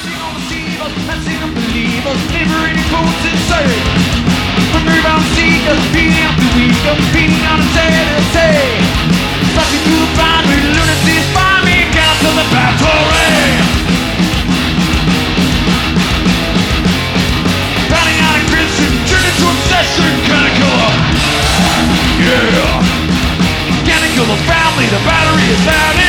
seen all the evil, I've seen unbelievers, never any quotes insane. From rebound seekers, beating up the weak, beating on the say. Sucking through the boundary, lunacies find me, cancel the battery. Pounding out a Christian, turn into obsession, kinda killer. Yeah. Can't kill the family, the battery is out.